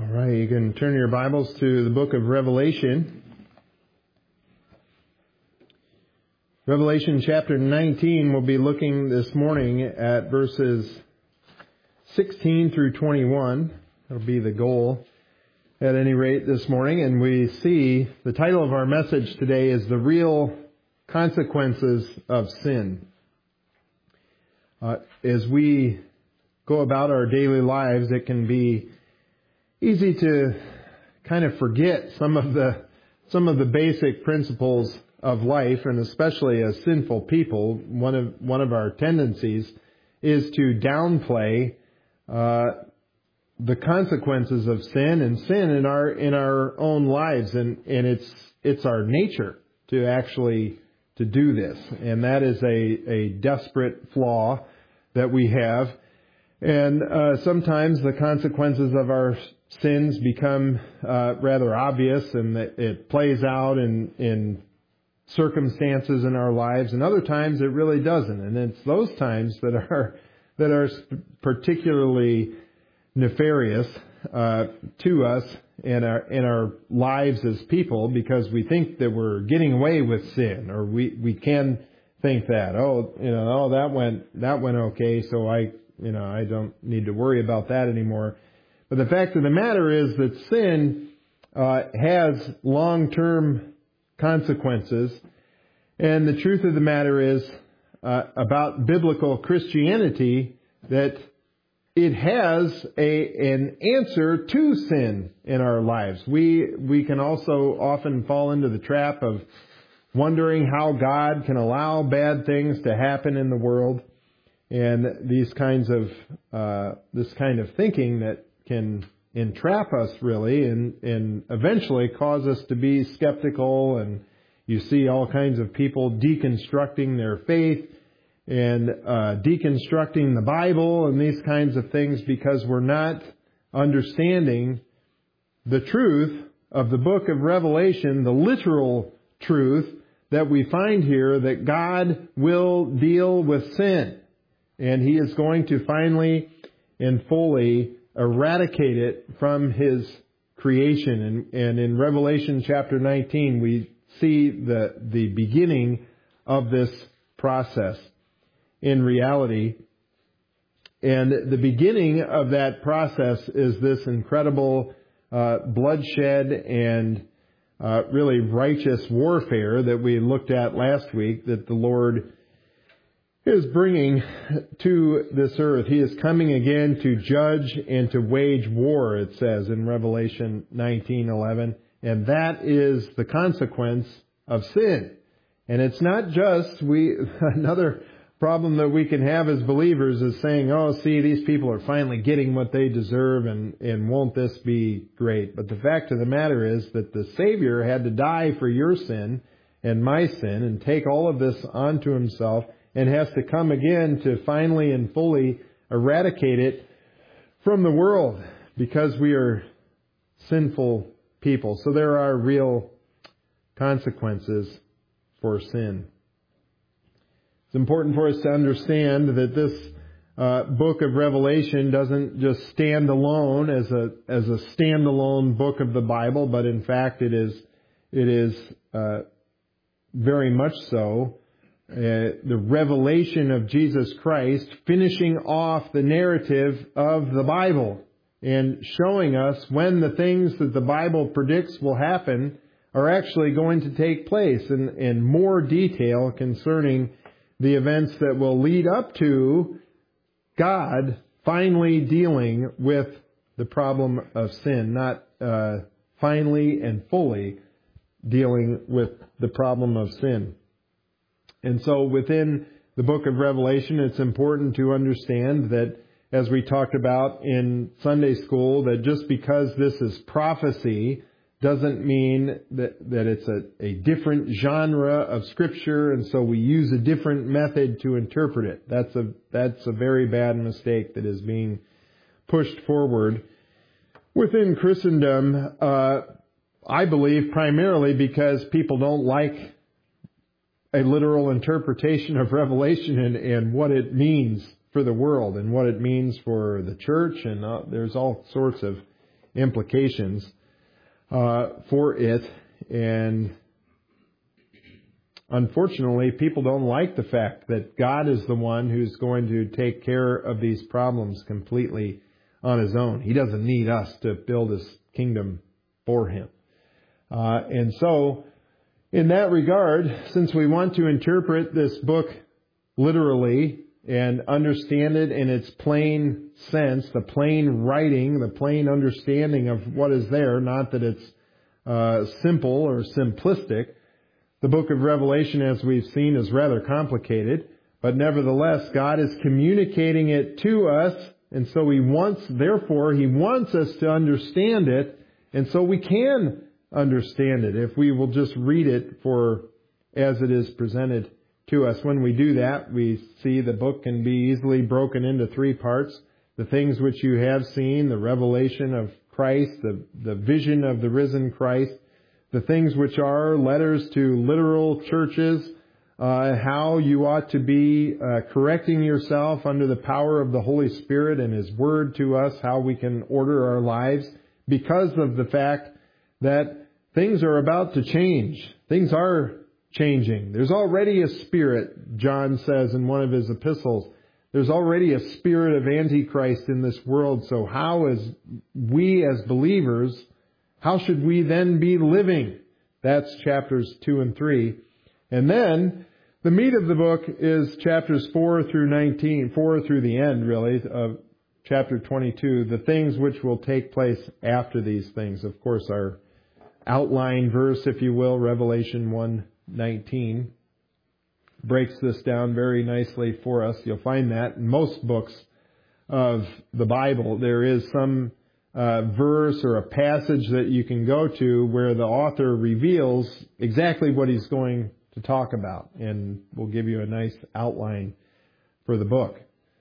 All right, you can turn your Bibles to the book of Revelation. Revelation chapter 19, we'll be looking this morning at verses 16 through 21. That'll be the goal at any rate this morning. And we see the title of our message today is The Real Consequences of Sin. As we go about our daily lives, it can be easy to kind of forget some of the basic principles of life, and especially as sinful people, one of our tendencies is to downplay the consequences of sin and sin in our own lives, and it's our nature to do this, and that is a desperate flaw that we have. And sometimes the consequences of our sins become rather obvious, and it plays out in circumstances in our lives, and other times it really doesn't. And it's those times that are particularly nefarious to us in our lives as people, because we think that we're getting away with sin, or we can think that that went okay, so I don't need to worry about that anymore. But the fact of the matter is that sin has long-term consequences. And the truth of the matter is about biblical Christianity, that it has an answer to sin in our lives. We can also often fall into the trap of wondering how God can allow bad things to happen in the world. And this kind of thinking that can entrap us really, and eventually cause us to be skeptical. And you see all kinds of people deconstructing their faith and deconstructing the Bible and these kinds of things, because we're not understanding the truth of the book of Revelation, the literal truth that we find here, that God will deal with sin. And He is going to finally and fully eradicate it from His creation. And in Revelation chapter 19, we see the beginning of this process in reality. And the beginning of that process is this incredible bloodshed and really righteous warfare that we looked at last week, that the Lord is bringing to this earth. He is coming again to judge and to wage war, it says in Revelation 19:11. And that is the consequence of sin. And it's not just another problem that we can have as believers is saying, these people are finally getting what they deserve, and won't this be great? But the fact of the matter is that the Savior had to die for your sin and my sin and take all of this onto Himself, and has to come again to finally and fully eradicate it from the world, because we are sinful people. So there are real consequences for sin. It's important for us to understand that this book of Revelation doesn't just stand alone as a standalone book of the Bible, but in fact it is very much so the revelation of Jesus Christ, finishing off the narrative of the Bible and showing us when the things that the Bible predicts will happen are actually going to take place, in more detail concerning the events that will lead up to God finally dealing with the problem of sin, not finally and fully dealing with the problem of sin. And so within the book of Revelation, it's important to understand that, as we talked about in Sunday school, that just because this is prophecy doesn't mean that it's a different genre of Scripture, and so we use a different method to interpret it. That's a very bad mistake that is being pushed forward within Christendom, I believe primarily because people don't like a literal interpretation of Revelation and what it means for the world and what it means for the church, and there's all sorts of implications for it. And unfortunately, people don't like the fact that God is the one who's going to take care of these problems completely on His own. He doesn't need us to build His kingdom for Him. And so, in that regard, since we want to interpret this book literally and understand it in its plain sense, the plain writing, the plain understanding of what is there, not that it's simple or simplistic. The book of Revelation, as we've seen, is rather complicated, but nevertheless, God is communicating it to us, and so He wants us to understand it, and so we can understand it if we will just read it as it is presented to us. When we do that, we see the book can be easily broken into three parts. The things which you have seen, the revelation of Christ, the vision of the risen Christ, the things which are letters to literal churches, how you ought to be correcting yourself under the power of the Holy Spirit and His Word to us, how we can order our lives because of the fact that things are about to change. Things are changing. There's already a spirit, John says in one of his epistles. There's already a spirit of Antichrist in this world. So how, as we as believers, how should we then be living? That's chapters 2 and 3. And then the meat of the book is chapters 4 through 19, 4 through the end, really, of chapter 22, the things which will take place after these things. Of course, our outline verse, if you will, Revelation 1:19, breaks this down very nicely for us. You'll find that in most books of the Bible, there is some verse or a passage that you can go to where the author reveals exactly what he's going to talk about, and will give you a nice outline for the book.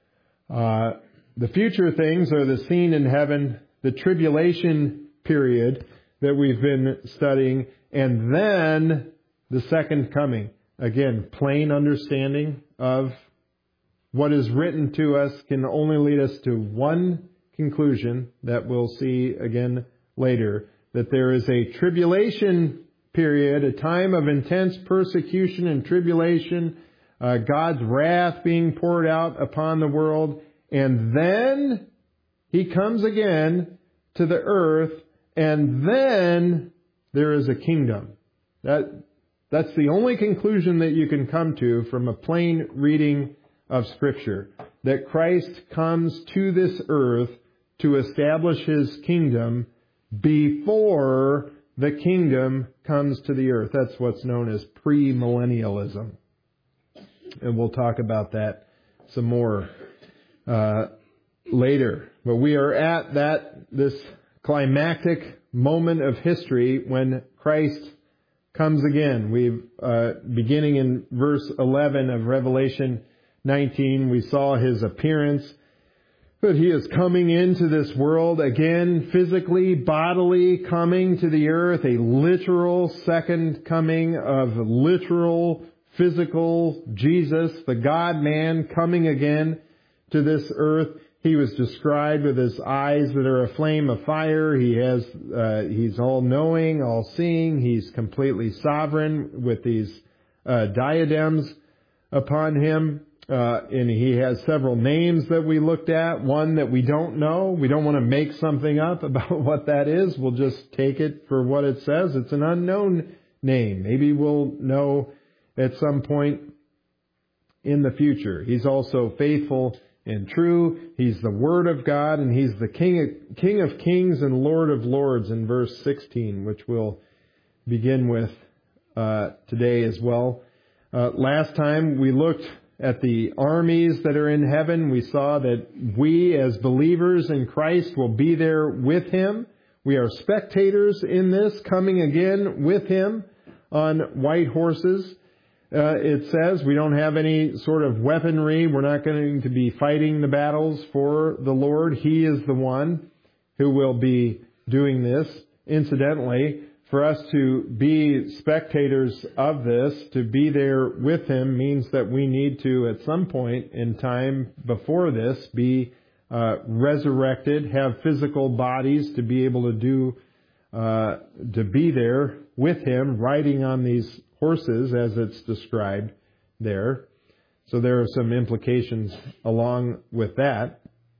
The future things are the scene in heaven, the tribulation period that we've been studying, and then the second coming. Again, plain understanding of what is written to us can only lead us to one conclusion that we'll see again later, that there is a tribulation period, a time of intense persecution and tribulation, God's wrath being poured out upon the world, and then He comes again to the earth, and then there is a kingdom. That's the only conclusion that you can come to from a plain reading of Scripture, that Christ comes to this earth to establish His kingdom before the kingdom comes to the earth. That's what's known as premillennialism. And we'll talk about that some more later. But we are at this climactic moment of history when Christ comes again. Beginning in verse 11 of Revelation 19, we saw His appearance. But He is coming into this world again, physically, bodily, coming to the earth, a literal second coming of literal, physical Jesus, the God-man, coming again to this earth. He was described with His eyes that are a flame of fire. He's all-knowing, all-seeing. He's completely sovereign with these diadems upon Him. And He has several names that we looked at. One that we don't know. We don't want to make something up about what that is. We'll just take it for what it says. It's an unknown name. Maybe we'll know at some point in the future. He's also faithful and true. He's the Word of God, and He's the King of Kings and Lord of Lords in verse 16, which we'll begin with today as well. Last time we looked at the armies that are in heaven. We saw that we as believers in Christ will be there with Him. We are spectators in this, coming again with Him on white horses. It says we don't have any sort of weaponry. We're not going to be fighting the battles for the Lord. He is the one who will be doing this. Incidentally, for us to be spectators of this, to be there with Him, means that we need to, at some point in time before this, be resurrected, have physical bodies to be able to be there with Him, riding on these horses as it's described there. So there are some implications along with that.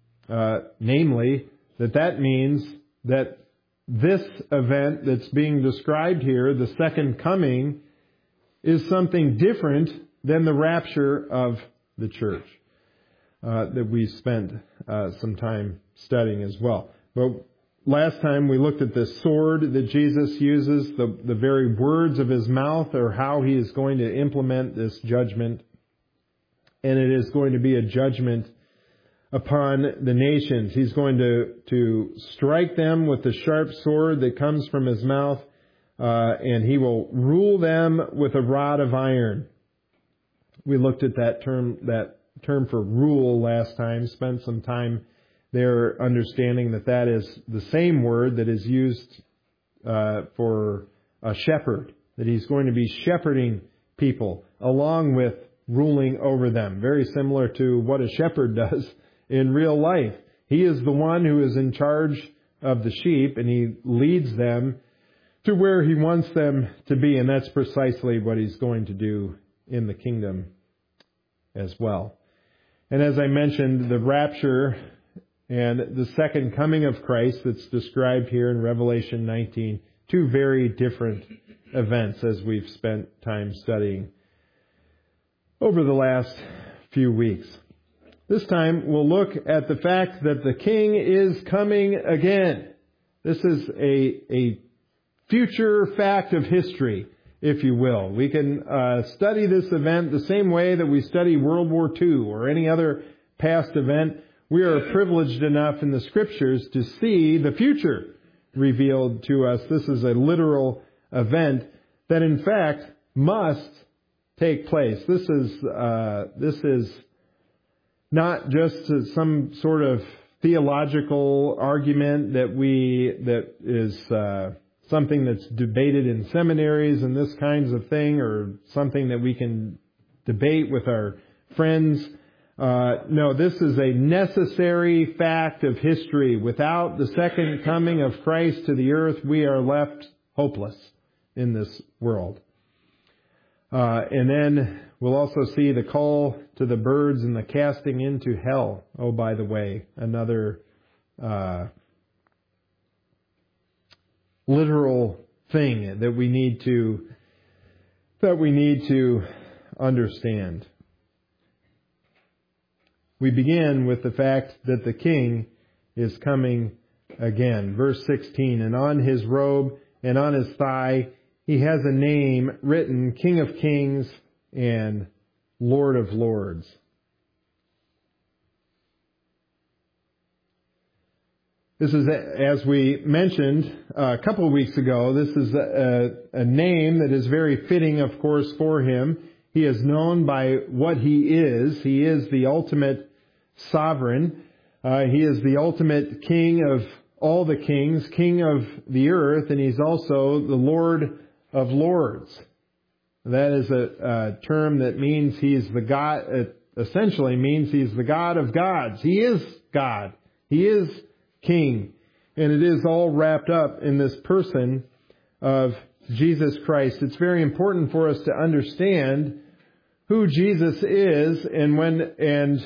Namely, that means that this event that's being described here, the second coming, is something different than the rapture of the church that we spent some time studying as well. But last time we looked at the sword that Jesus uses, the very words of His mouth are how He is going to implement this judgment. And it is going to be a judgment upon the nations. He's going to strike them with the sharp sword that comes from His mouth, and He will rule them with a rod of iron. We looked at that term for rule last time, spent some time there understanding that is the same word that is used for a shepherd, that He's going to be shepherding people along with ruling over them. Very similar to what a shepherd does in real life. He is the one who is in charge of the sheep, and He leads them to where He wants them to be. And that's precisely what He's going to do in the kingdom as well. And as I mentioned, the rapture and the second coming of Christ that's described here in Revelation 19, two very different events as we've spent time studying over the last few weeks. This time we'll look at the fact that the King is coming again. This is a future fact of history, if you will. We can study this event the same way that we study World War II or any other past event. We are privileged enough in the Scriptures to see the future revealed to us. This is a literal event that in fact must take place. This is not just some sort of theological argument that is something that's debated in seminaries and this kinds of thing, or something that we can debate with our friends. No, this is a necessary fact of history. Without the second coming of Christ to the earth, we are left hopeless in this world. And then we'll also see the call to the birds and the casting into hell. Oh, by the way, another literal thing that we need to understand. We begin with the fact that the King is coming again. Verse 16, and on His robe and on His thigh He has a name written, King of Kings and Lord of Lords. This is, as we mentioned a couple of weeks ago, this is a name that is very fitting, of course, for Him. He is known by what He is. He is the ultimate sovereign. He is the ultimate King of all the kings, King of the earth, and He's also the Lord of Lords. That is a term that means He's the God, it essentially means He's the God of gods. He is God. He is King. And it is all wrapped up in this person of Jesus Christ. It's very important for us to understand who Jesus is and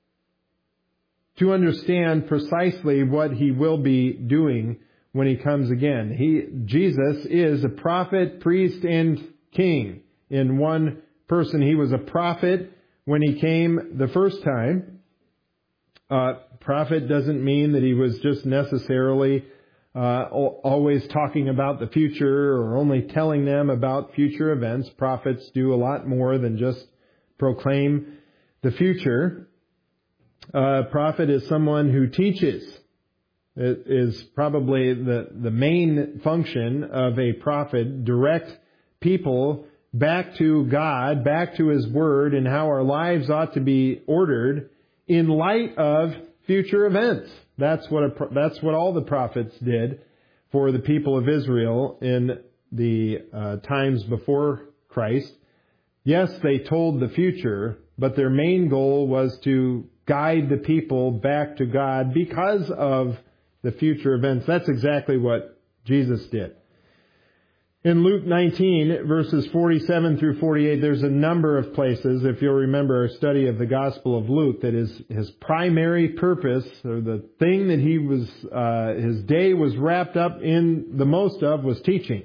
to understand precisely what He will be doing when He comes again. Jesus is a prophet, priest, and king in one person. He was a prophet when He came the first time. Prophet doesn't mean that He was just necessarily always talking about the future or only telling them about future events. Prophets do a lot more than just proclaim the future. Prophet is someone who teaches. It is probably the main function of a prophet, direct people back to God, back to His Word, and how our lives ought to be ordered in light of future events. That's what all the prophets did for the people of Israel in the times before Christ. Yes, they told the future, but their main goal was to guide the people back to God because of the future events. That's exactly what Jesus did. In Luke 19, verses 47 through 48, there's a number of places, if you'll remember our study of the Gospel of Luke, that his primary purpose, or the thing that his day was wrapped up in the most of, was teaching.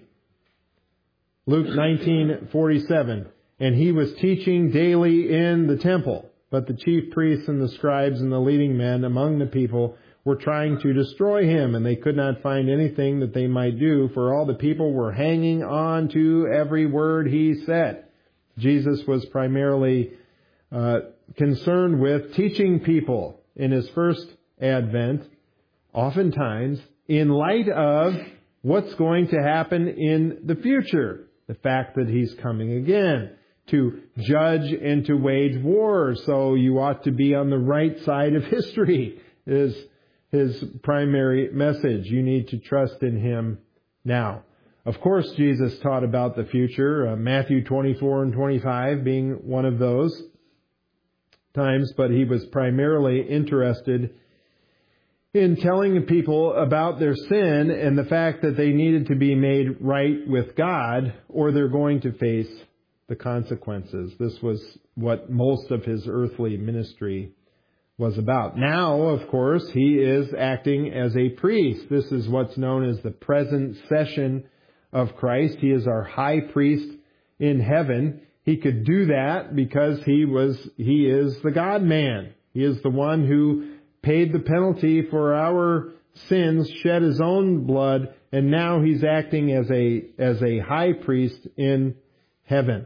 Luke 19:47, and he was teaching daily in the temple, but the chief priests and the scribes and the leading men among the people were trying to destroy him, and they could not find anything that they might do, for all the people were hanging on to every word he said. Jesus was primarily concerned with teaching people in his first advent, oftentimes in light of what's going to happen in the future. The fact that he's coming again to judge and to wage war. So you ought to be on the right side of history is his primary message. You need to trust in him now. Of course, Jesus taught about the future, Matthew 24 and 25 being one of those times, but he was primarily interested in telling the people about their sin and the fact that they needed to be made right with God, or they're going to face the consequences. This was what most of his earthly ministry was about. Now, of course, he is acting as a priest. This is what's known as the present session of Christ. He is our high priest in heaven. He could do that because he is the God-man. He is the one who paid the penalty for our sins, shed his own blood, and now he's acting as a high priest in heaven.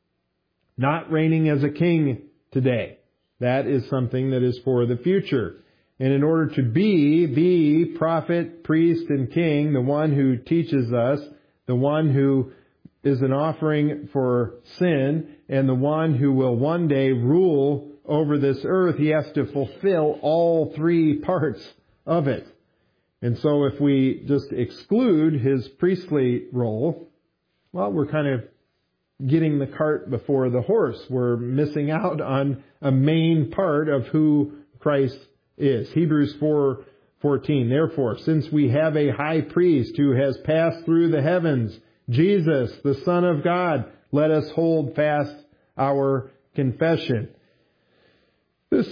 Not reigning as a king today. That is something that is for the future. And in order to be the prophet, priest, and king, the one who teaches us, the one who is an offering for sin, and the one who will one day rule over this earth, he has to fulfill all three parts of it. And so if we just exclude his priestly role, well, we're kind of getting the cart before the horse. We're missing out on a main part of who Christ is. Hebrews 4:14. Therefore, since we have a high priest who has passed through the heavens, Jesus, the Son of God, let us hold fast our confession. This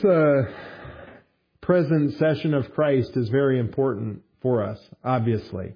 present session of Christ is very important for us, obviously.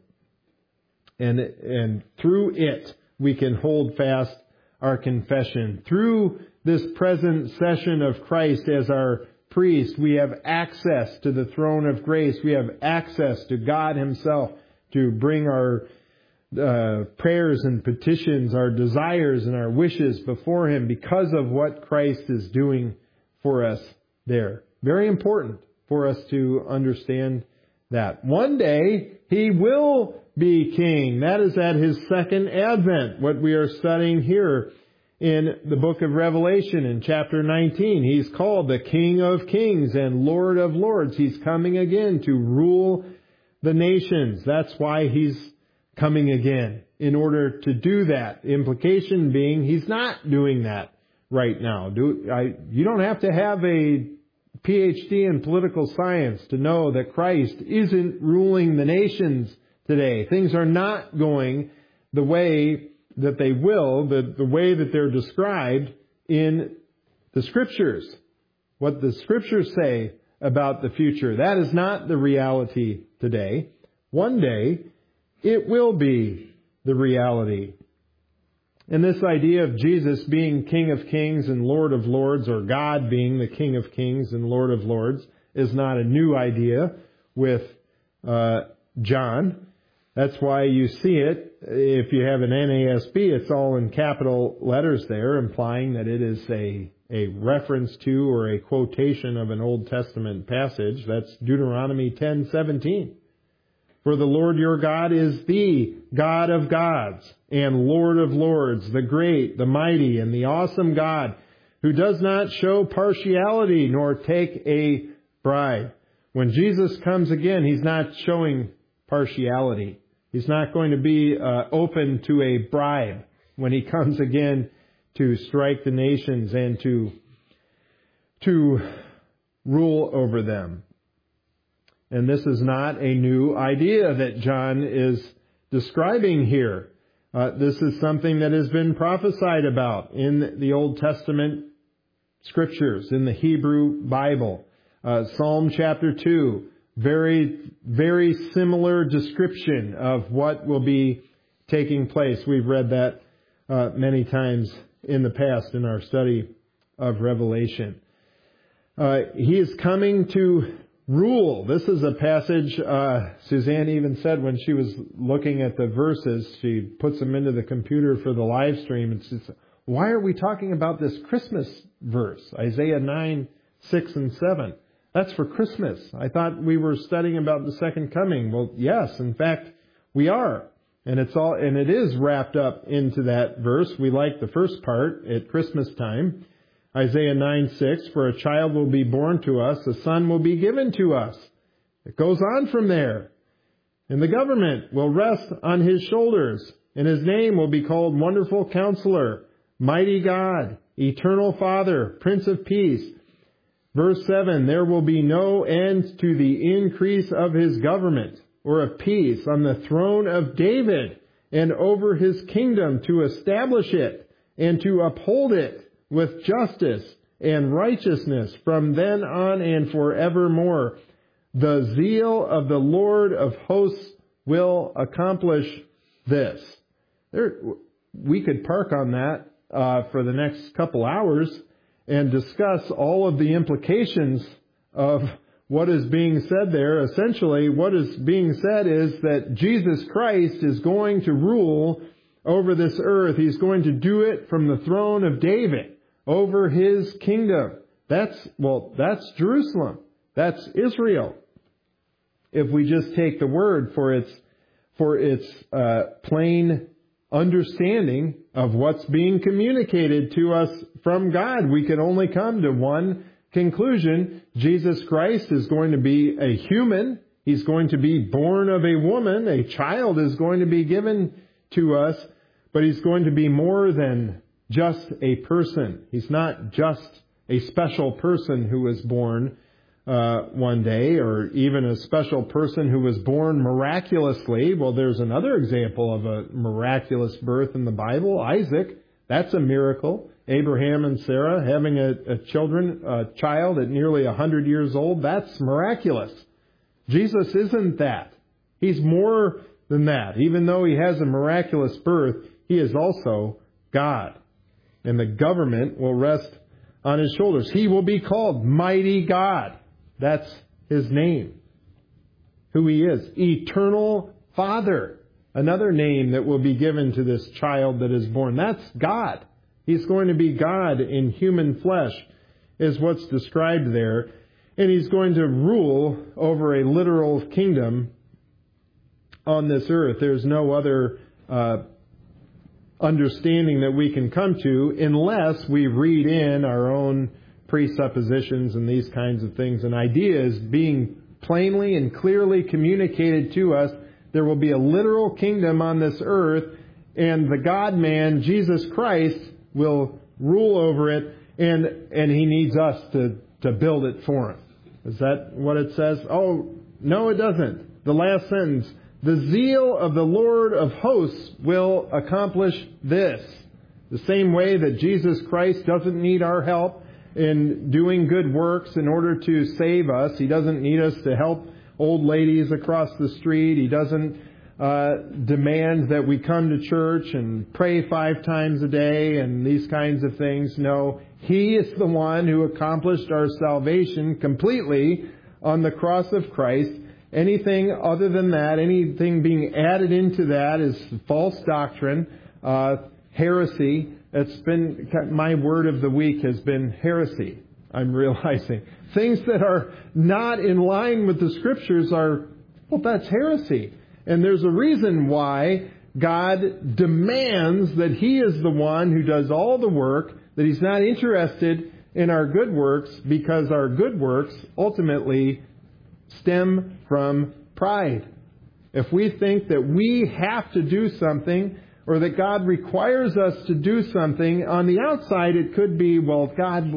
And through it, we can hold fast our confession. Through this present session of Christ as our priest, we have access to the throne of grace. We have access to God himself to bring our prayers and petitions, our desires and our wishes before him because of what Christ is doing for us there. Very important for us to understand that. One day, he will be king. That is at his second advent, what we are studying here in the book of Revelation in chapter 19. He's called the King of Kings and Lord of Lords. He's coming again to rule the nations. That's why he's coming again, in order to do that. The implication being he's not doing that right now. You don't have to have a PhD in political science to know that Christ isn't ruling the nations today. Things are not going the way that they will, the way that they're described in the Scriptures. What the Scriptures say about the future. That is not the reality today. One day, it will be the reality. And this idea of Jesus being King of Kings and Lord of Lords, or God being the King of Kings and Lord of Lords, is not a new idea with John. That's why you see it. If you have an NASB, it's all in capital letters there, implying that it is a reference to or a quotation of an Old Testament passage. That's Deuteronomy 10:17. For the Lord your God is the God of gods and Lord of lords, the great, the mighty, and the awesome God, who does not show partiality nor take a bribe. When Jesus comes again, he's not showing partiality. He's not going to be open to a bribe when he comes again to strike the nations and to rule over them. And this is not a new idea that John is describing here. This is something that has been prophesied about in the Old Testament Scriptures, in the Hebrew Bible. Psalm chapter 2, very, very similar description of what will be taking place. We've read that many times in the past in our study of Revelation. He is coming to rule. This is a passage, Suzanne even said when she was looking at the verses, she puts them into the computer for the live stream, and she says, why are we talking about this Christmas verse, Isaiah 9, 6, and 7? That's for Christmas. I thought we were studying about the second coming. Well, yes, in fact, we are. And it is wrapped up into that verse. We like the first part at Christmas time. Isaiah 9:6, for a child will be born to us, a son will be given to us. It goes on from there. And the government will rest on his shoulders, and his name will be called Wonderful Counselor, Mighty God, Eternal Father, Prince of Peace. Verse 7, there will be no end to the increase of his government, or of peace, on the throne of David, and over his kingdom to establish it, and to uphold it with justice and righteousness from then on and forevermore. The zeal of the Lord of hosts will accomplish this. We could park on that for the next couple hours and discuss all of the implications of what is being said there. Essentially, what is being said is that Jesus Christ is going to rule over this earth. He's going to do it from the throne of David, over his kingdom. That's Jerusalem. That's Israel. If we just take the word for its plain understanding of what's being communicated to us from God, we can only come to one conclusion. Jesus Christ is going to be a human. He's going to be born of a woman. A child is going to be given to us, but he's going to be more than just a person. He's not just a special person who was born one day, or even a special person who was born miraculously. Well, there's another example of a miraculous birth in the Bible, Isaac. That's a miracle. Abraham and Sarah having a child at nearly 100 years old, that's miraculous. Jesus isn't that. He's more than that. Even though he has a miraculous birth, he is also God. And the government will rest on his shoulders. He will be called Mighty God. That's his name. Who he is. Eternal Father. Another name that will be given to this child that is born. That's God. He's going to be God in human flesh, is what's described there. And he's going to rule over a literal kingdom on this earth. There's no other understanding that we can come to unless we read in our own presuppositions and these kinds of things and ideas being plainly and clearly communicated to us. There will be a literal kingdom on this earth, and the God-man, Jesus Christ, will rule over it, and he needs us to build it for him. Is that what it says? Oh, no, it doesn't. The last sentence. The zeal of the Lord of hosts will accomplish this. The same way that Jesus Christ doesn't need our help in doing good works in order to save us. He doesn't need us to help old ladies across the street. He doesn't demand that we come to church and pray 5 times a day and these kinds of things. No, he is the one who accomplished our salvation completely on the cross of Christ. Anything other than that, anything being added into that is false doctrine, heresy. It's been, my word of the week has been heresy, I'm realizing. Things that are not in line with the Scriptures are, well, that's heresy. And there's a reason why God demands that he is the one who does all the work, that he's not interested in our good works, because our good works ultimately stem from pride. If we think that we have to do something, or that God requires us to do something, on the outside it could be, well, God,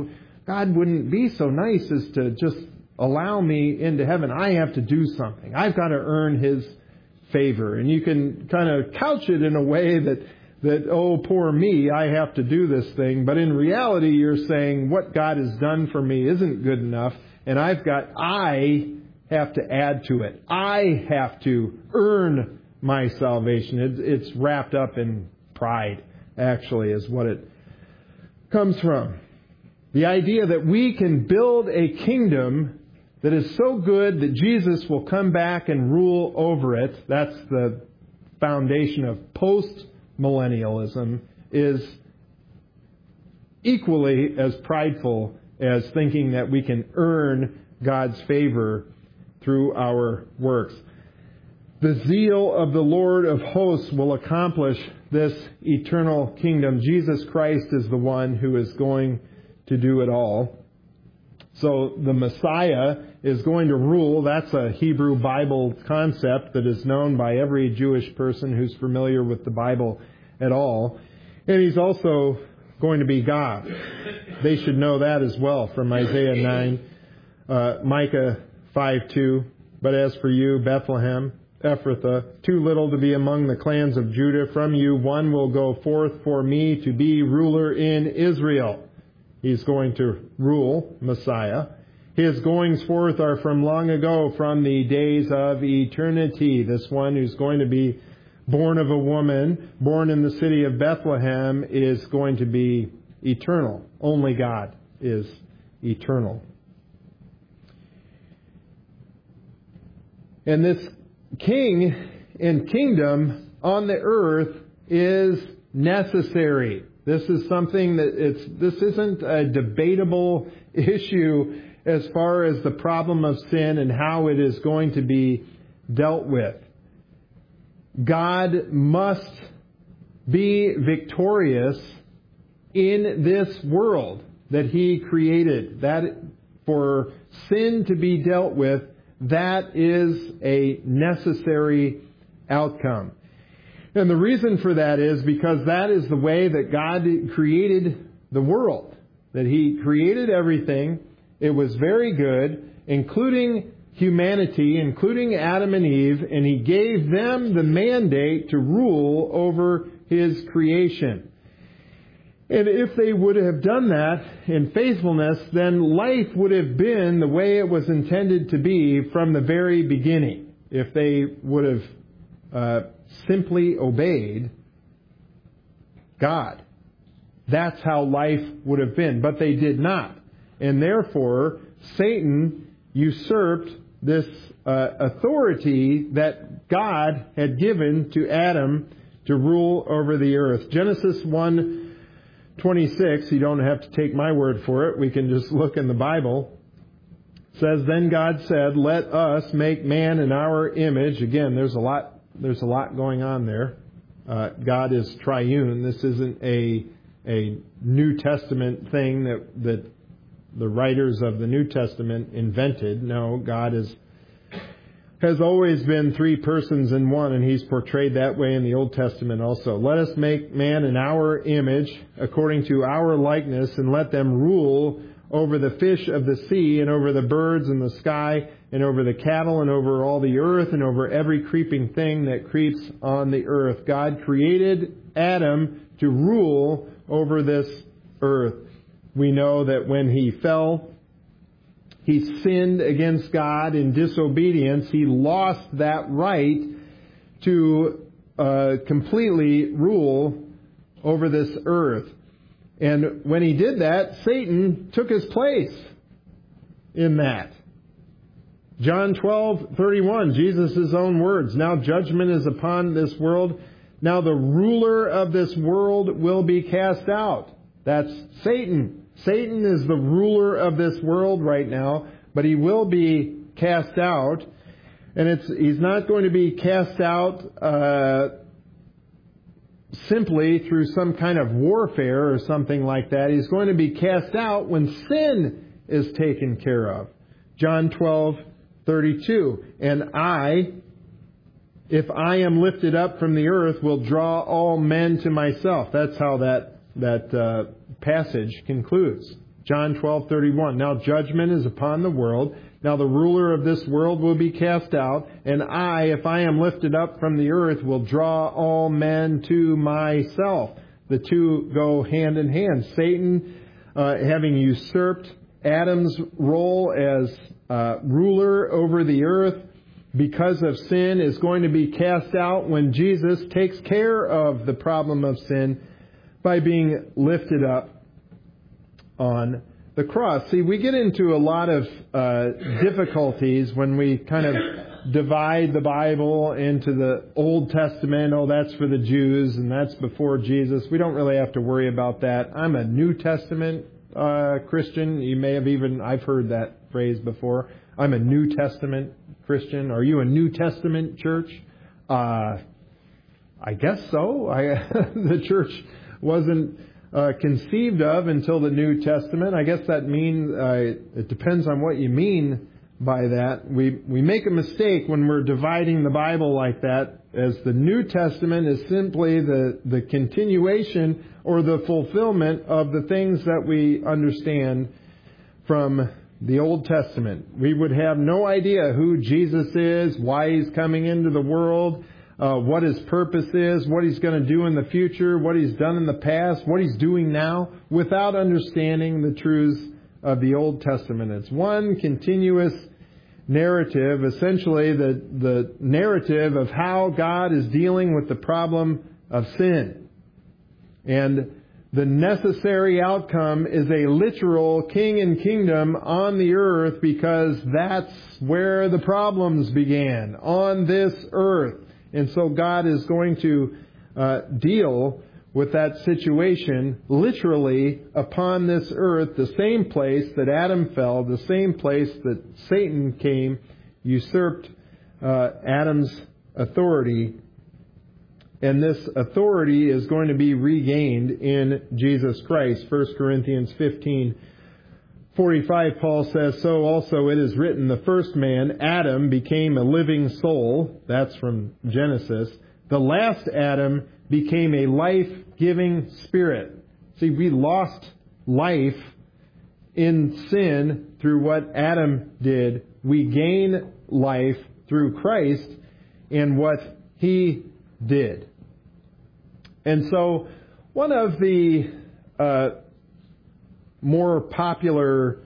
God wouldn't be so nice as to just allow me into heaven. I have to do something. I've got to earn His favor. And you can kind of couch it in a way that, oh, poor me, I have to do this thing. But in reality, you're saying what God has done for me isn't good enough, and I have to add to it. I have to earn my salvation. It's wrapped up in pride, actually, is what it comes from. The idea that we can build a kingdom that is so good that Jesus will come back and rule over it. That's the foundation of post-millennialism, is equally as prideful as thinking that we can earn God's favor through our works. The zeal of the Lord of hosts will accomplish this eternal kingdom. Jesus Christ is the one who is going to do it all. So the Messiah is going to rule. That's a Hebrew Bible concept that is known by every Jewish person who's familiar with the Bible at all. And He's also going to be God. They should know that as well from Isaiah 9, Micah 5:2. But as for you, Bethlehem, Ephrathah, too little to be among the clans of Judah, from you one will go forth for me to be ruler in Israel. He's going to rule, Messiah. His goings forth are from long ago, from the days of eternity. This one who's going to be born of a woman, born in the city of Bethlehem, is going to be eternal. Only God is eternal. And this king and kingdom on the earth is necessary. This is something this isn't a debatable issue as far as the problem of sin and how it is going to be dealt with. God must be victorious in this world that He created. That for sin to be dealt with, that is a necessary outcome. And the reason for that is because that is the way that God created the world. That He created everything. It was very good, including humanity, including Adam and Eve, and He gave them the mandate to rule over His creation. And if they would have done that in faithfulness, then life would have been the way it was intended to be from the very beginning. If they would have simply obeyed God. That's how life would have been. But they did not. And therefore, Satan usurped this authority that God had given to Adam to rule over the earth. Genesis 1:26, you don't have to take my word for it. We can just look in the Bible. It says, "Then God said, let us make man in our image." Again, there's a lot going on there. God is triune. This isn't a New Testament thing that the writers of the New Testament invented. No, God has always been three persons in one, and He's portrayed that way in the Old Testament also. "Let us make man in our image, according to our likeness, and let them rule over the fish of the sea, and over the birds in the sky, and over the cattle, and over all the earth, and over every creeping thing that creeps on the earth." God created Adam to rule over this earth. We know that when he fell, he sinned against God in disobedience. He lost that right to completely rule over this earth. And when he did that, Satan took his place in that. John 12:31, Jesus' own words. "Now judgment is upon this world. Now the ruler of this world will be cast out." That's Satan. Satan is the ruler of this world right now, but he will be cast out. And he's not going to be cast out simply through some kind of warfare or something like that. He's going to be cast out when sin is taken care of. John 12:32. "And if I am lifted up from the earth, will draw all men to myself." That's how that passage concludes. John 12:31. Now judgment is upon the world. Now the ruler of this world will be cast out. And I, if I am lifted up from the earth, will draw all men to myself. The two go hand in hand. Satan, having usurped Adam's role as ruler over the earth because of sin, is going to be cast out when Jesus takes care of the problem of sin by being lifted up on the cross. See, we get into a lot of difficulties when we kind of divide the Bible into the Old Testament. Oh, that's for the Jews and that's before Jesus. We don't really have to worry about that. I'm a New Testament Christian. You may have I've heard that phrase before. I'm a New Testament Christian. Are you a New Testament church? I guess so. The church wasn't conceived of until the New Testament. I guess that means it depends on what you mean by that. We make a mistake when we're dividing the Bible like that, as the New Testament is simply the continuation or the fulfillment of the things that we understand from the Old Testament. We would have no idea who Jesus is, why He's coming into the world, what His purpose is, what He's going to do in the future, what He's done in the past, what He's doing now, without understanding the truths of the Old Testament. It's one continuous narrative, essentially the narrative of how God is dealing with the problem of sin. And the necessary outcome is a literal king and kingdom on the earth, because that's where the problems began, on this earth. And so God is going to deal with that situation literally upon this earth, the same place that Adam fell, the same place that Satan came, usurped Adam's authority. And this authority is going to be regained in Jesus Christ. 1 Corinthians 15:45, Paul says, "So also it is written, the first man, Adam, became a living soul." That's from Genesis. "The last Adam became a life-giving spirit." See, we lost life in sin through what Adam did. We gain life through Christ and what He did. And so one of the more popular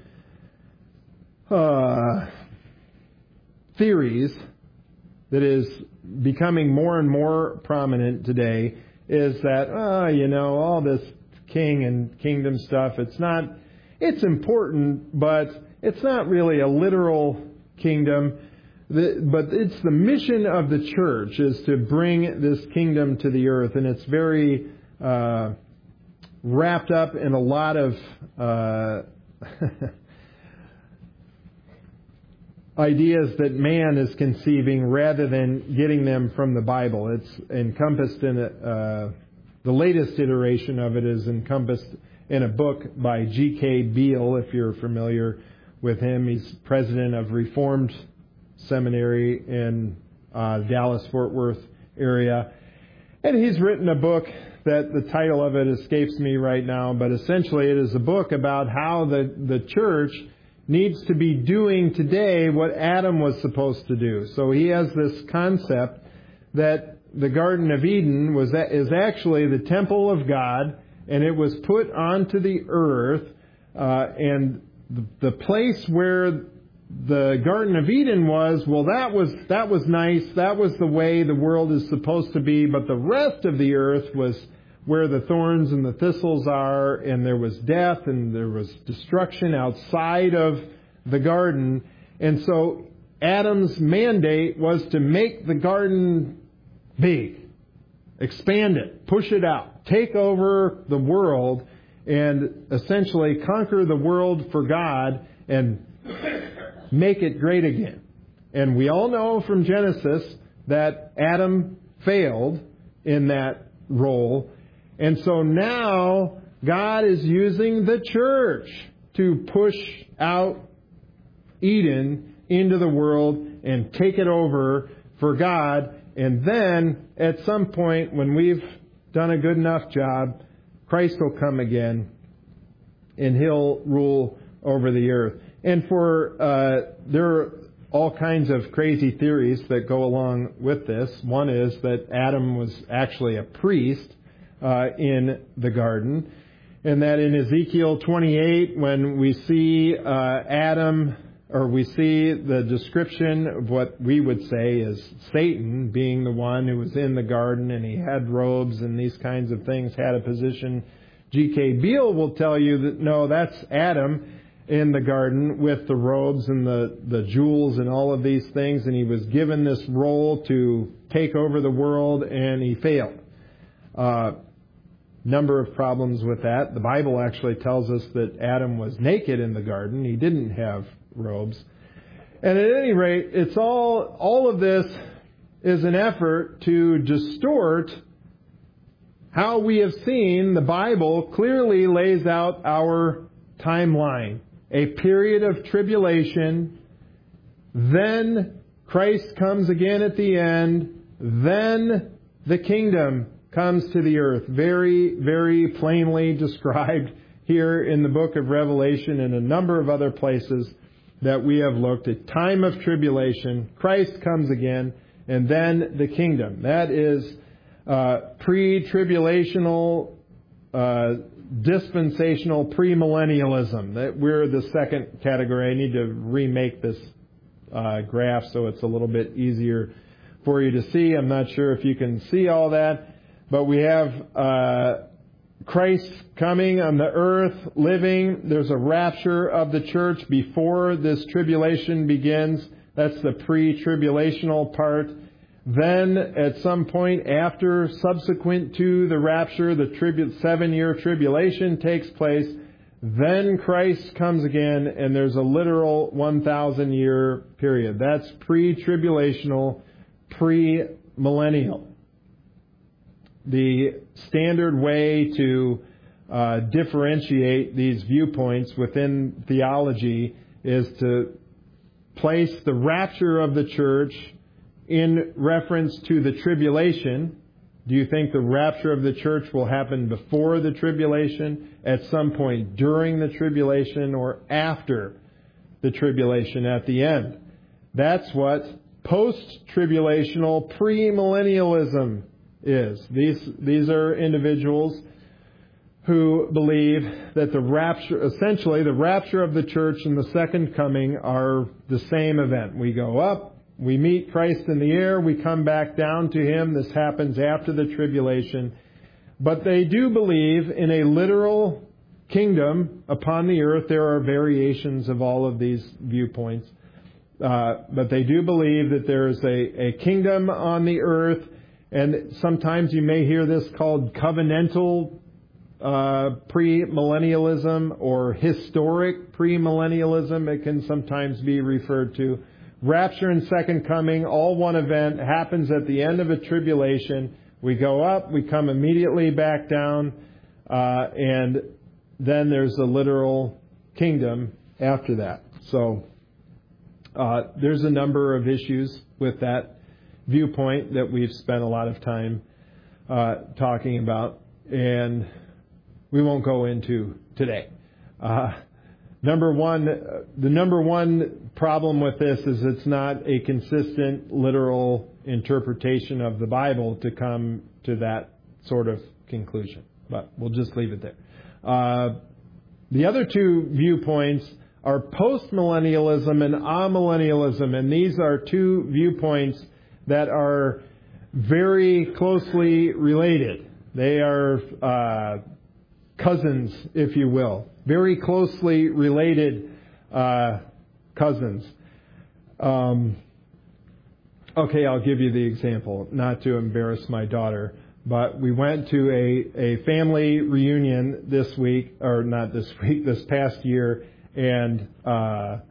theories that is becoming more and more prominent today is that, all this king and kingdom stuff, it's important, but it's not really a literal kingdom. But it's the mission of the church is to bring this kingdom to the earth, and it's very wrapped up in a lot of ideas that man is conceiving rather than getting them from the Bible. It's encompassed in the latest iteration of it is encompassed in a book by G.K. Beale, if you're familiar with him. He's president of Reformed Seminary in Dallas-Fort Worth area. And he's written a book that the title of it escapes me right now, but essentially it is a book about how the church needs to be doing today what Adam was supposed to do. So he has this concept that the Garden of Eden is actually the temple of God, and it was put onto the earth, and the place where the Garden of Eden was, that was nice. That was the way the world is supposed to be. But the rest of the earth was where the thorns and the thistles are, and there was death and there was destruction outside of the garden. And so Adam's mandate was to make the garden big, expand it, push it out, take over the world, and essentially conquer the world for God and make it great again. And we all know from Genesis that Adam failed in that role. And so now God is using the church to push out Eden into the world and take it over for God. And then at some point when we've done a good enough job, Christ will come again and He'll rule over the earth. And there are all kinds of crazy theories that go along with this. One is that Adam was actually a priest in the garden, and that in Ezekiel 28, when we see Adam, or we see the description of what we would say is Satan being the one who was in the garden and he had robes and these kinds of things, had a position. G.K. Beale will tell you that no, that's Adam in the garden with the robes and the jewels and all of these things, and he was given this role to take over the world, and he failed. Number of problems with that. The Bible actually tells us that Adam was naked in the garden. He didn't have robes. And at any rate, it's all of this is an effort to distort how we have seen the Bible clearly lays out our timeline. A period of tribulation, then Christ comes again at the end, then the kingdom comes to the earth. Very, very plainly described here in the book of Revelation and a number of other places that we have looked at. Time of tribulation, Christ comes again, and then the kingdom. That is pre-tribulational, dispensational premillennialism. That we're the second category. I need to remake this graph so it's a little bit easier for you to see. I'm not sure if you can see all that, but we have Christ coming on the earth, living. There's a rapture of the church before this tribulation begins. That's the pre-tribulational part. Then, at some point after, subsequent to the rapture, the 7-year tribulation takes place. Then Christ comes again, and there's a literal 1,000-year period. That's pre-tribulational, pre-millennial. The standard way to differentiate these viewpoints within theology is to place the rapture of the church in reference to the tribulation. Do you think the rapture of the church will happen before the tribulation, at some point during the tribulation, or after the tribulation at the end? That's what post-tribulational premillennialism is. These are individuals who believe that the rapture, essentially the rapture of the church and the second coming, are the same event. We go up, we meet Christ in the air, we come back down to Him. This happens after the tribulation. But they do believe in a literal kingdom upon the earth. There are variations of all of these viewpoints. But they do believe that there is a kingdom on the earth. And sometimes you may hear this called covenantal premillennialism or historic premillennialism. It can sometimes be referred to. Rapture and second coming, all one event, happens at the end of a tribulation. We go up, we come immediately back down, and then there's a literal kingdom after that. So there's a number of issues with that viewpoint that we've spent a lot of time talking about, and we won't go into today. The number one problem with this is it's not a consistent literal interpretation of the Bible to come to that sort of conclusion. But we'll just leave it there. The other two viewpoints are postmillennialism and amillennialism, and these are two viewpoints that are very closely related. They are cousins, if you will. Very closely related cousins. Okay, I'll give you the example, not to embarrass my daughter, but we went to a family reunion this past year, and I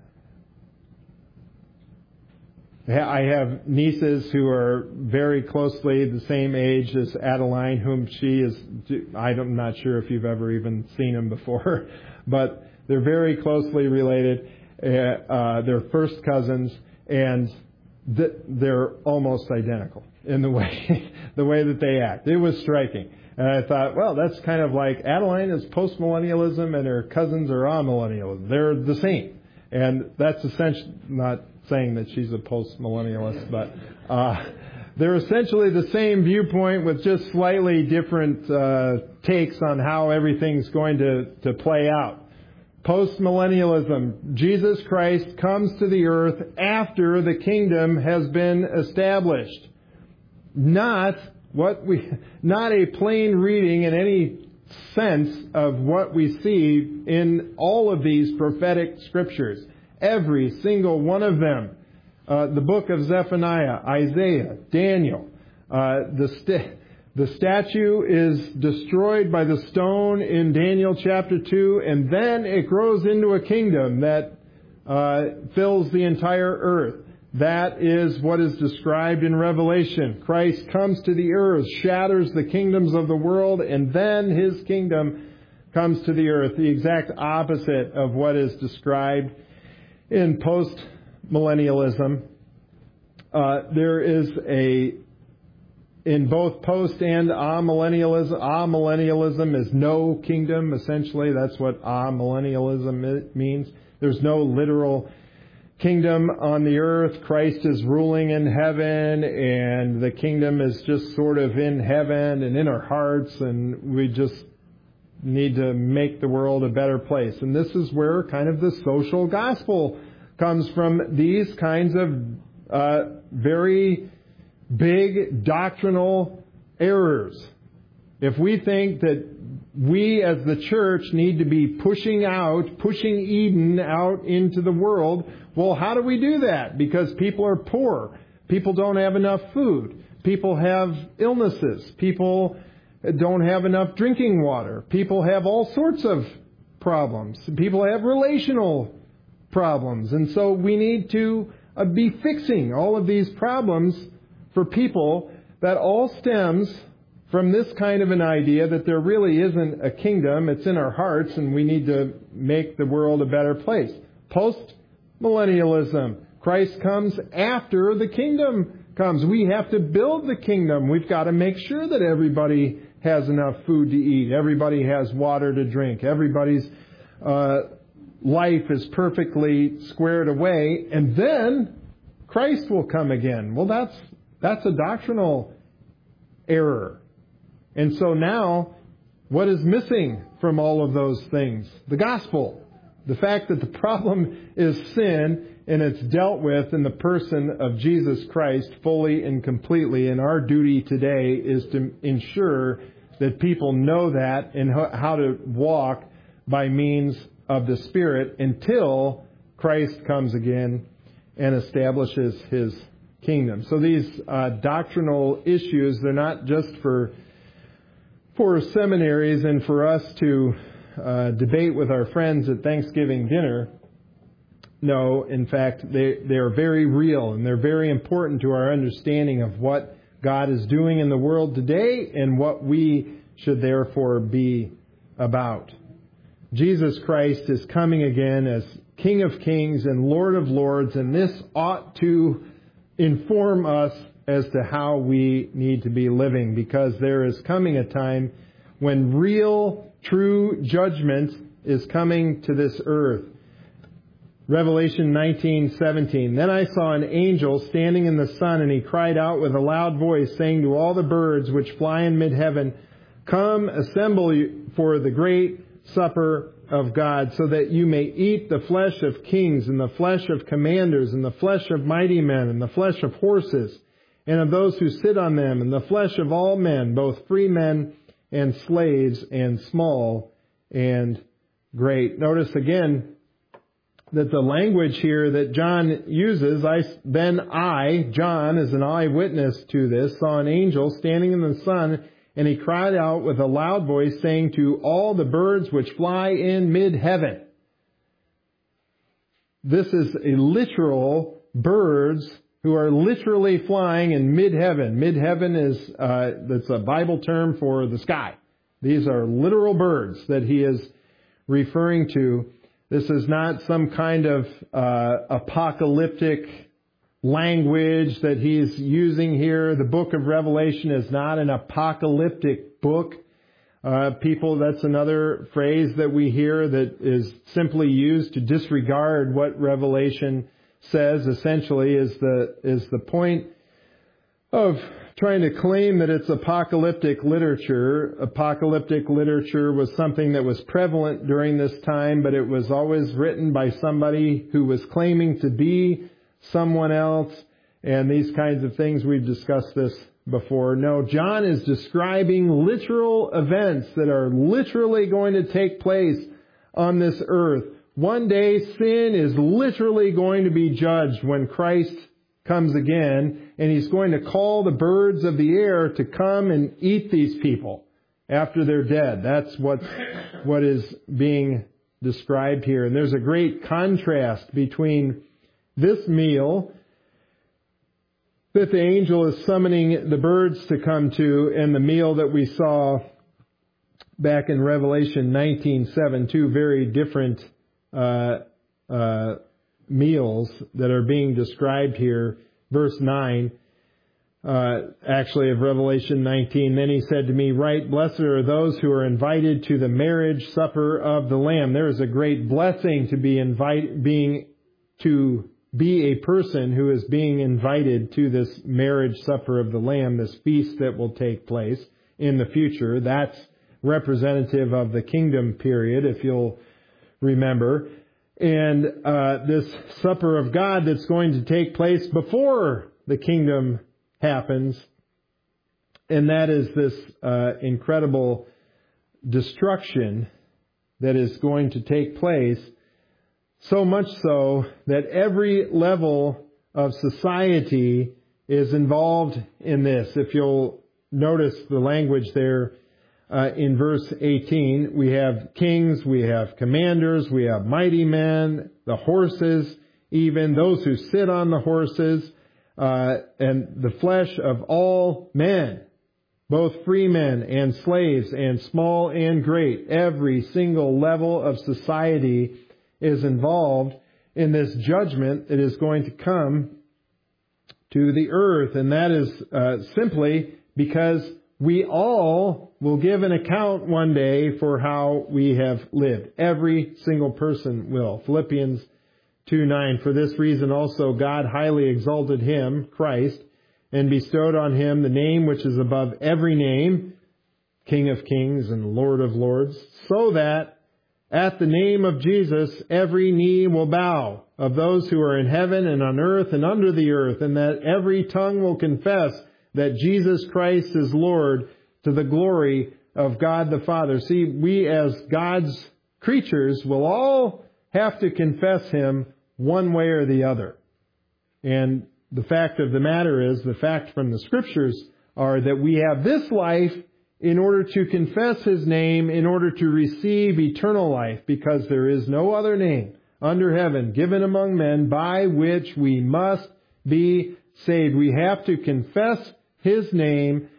have nieces who are very closely the same age as Adeline, whom she is, I'm not sure if you've ever even seen them before, but they're very closely related. They're first cousins, and they're almost identical in the way that they act. It was striking. And I thought, well, that's kind of like Adeline is postmillennialism and her cousins are amillennialism. They're the same. And that's essentially, not saying that she's a postmillennialist, but they're essentially the same viewpoint with just slightly different takes on how everything's going to play out. Postmillennialism, Jesus Christ comes to the earth after the kingdom has been established. Not a plain reading in any sense of what we see in all of these prophetic scriptures. Every single one of them. The book of Zephaniah, Isaiah, Daniel. The statue is destroyed by the stone in Daniel chapter 2, and then it grows into a kingdom that fills the entire earth. That is what is described in Revelation. Christ comes to the earth, shatters the kingdoms of the world, and then His kingdom comes to the earth. The exact opposite of what is described in post-millennialism. There is in both post and amillennialism is no kingdom, essentially. That's what amillennialism means. There's no literal kingdom on the earth. Christ is ruling in heaven, and the kingdom is just sort of in heaven and in our hearts, and we just need to make the world a better place. And this is where kind of the social gospel comes from, these kinds of very big doctrinal errors. If we think that we as the church need to be pushing Eden out into the world, well, how do we do that? Because people are poor. People don't have enough food. People have illnesses. People don't have enough drinking water. People have all sorts of problems. People have relational problems. And so we need to be fixing all of these problems for people. That all stems from this kind of an idea that there really isn't a kingdom. It's in our hearts, and we need to make the world a better place. Post-millennialism. Christ comes after the kingdom comes. We have to build the kingdom. We've got to make sure that everybody has enough food to eat. Everybody has water to drink. Everybody's life is perfectly squared away. And then Christ will come again. Well, that's a doctrinal error. And so now, what is missing from all of those things? The gospel. The fact that the problem is sin, and it's dealt with in the person of Jesus Christ fully and completely. And our duty today is to ensure that people know that and how to walk by means of the Spirit until Christ comes again and establishes His kingdom. So these doctrinal issues, they're not just for seminaries and for us to debate with our friends at Thanksgiving dinner. No, in fact, they are very real, and they're very important to our understanding of what God is doing in the world today and what we should therefore be about. Jesus Christ is coming again as King of Kings and Lord of Lords, and this ought to inform us as to how we need to be living, because there is coming a time when real, true judgment is coming to this earth. Revelation 19:17. Then I saw an angel standing in the sun, and he cried out with a loud voice, saying to all the birds which fly in mid-heaven, "Come, assemble for the great supper of God, so that you may eat the flesh of kings, and the flesh of commanders, and the flesh of mighty men, and the flesh of horses, and of those who sit on them, and the flesh of all men, both free men and slaves, and small and great." Notice again that the language here that John uses, John, as an eyewitness to this, saw an angel standing in the sun, and he cried out with a loud voice, saying to all the birds which fly in mid-heaven. This is a literal birds who are literally flying in mid-heaven. Mid-heaven is that's a Bible term for the sky. These are literal birds that he is referring to. This is not some kind of apocalyptic language that he's using here. The book of Revelation is not an apocalyptic book. That's another phrase that we hear that is simply used to disregard what Revelation says. Essentially, is the point of trying to claim that it's apocalyptic literature. Apocalyptic literature was something that was prevalent during this time, but it was always written by somebody who was claiming to be someone else, and these kinds of things. We've discussed this before. No, John is describing literal events that are literally going to take place on this earth. One day, sin is literally going to be judged when Christ comes again, and He's going to call the birds of the air to come and eat these people after they're dead. That's what is being described here. And there's a great contrast between this meal that the angel is summoning the birds to come to and the meal that we saw back in Revelation 19:7, two very different meals that are being described here. Verse 9, of Revelation 19, then he said to me, "Write, blessed are those who are invited to the marriage supper of the Lamb." There is a great blessing to be a person who is being invited to this marriage supper of the Lamb, this feast that will take place in the future. That's representative of the kingdom period, if you'll remember. And this supper of God that's going to take place before the kingdom happens. And that is this incredible destruction that is going to take place. So much so that every level of society is involved in this. If you'll notice the language there in verse 18, we have kings, we have commanders, we have mighty men, the horses, even those who sit on the horses, and the flesh of all men, both free men and slaves and small and great. Every single level of society is involved in this judgment that is going to come to the earth. And that is simply because we all will give an account one day for how we have lived. Every single person will. Philippians 2:9, for this reason also God highly exalted Him, Christ, and bestowed on Him the name which is above every name, King of kings and Lord of lords, so that at the name of Jesus, every knee will bow, of those who are in heaven and on earth and under the earth, and that every tongue will confess that Jesus Christ is Lord, to the glory of God the Father. See, we as God's creatures will all have to confess Him one way or the other. And the fact of the matter is, the fact from the Scriptures are that we have this life in order to confess His name, in order to receive eternal life, because there is no other name under heaven given among men by which we must be saved. We have to confess His name,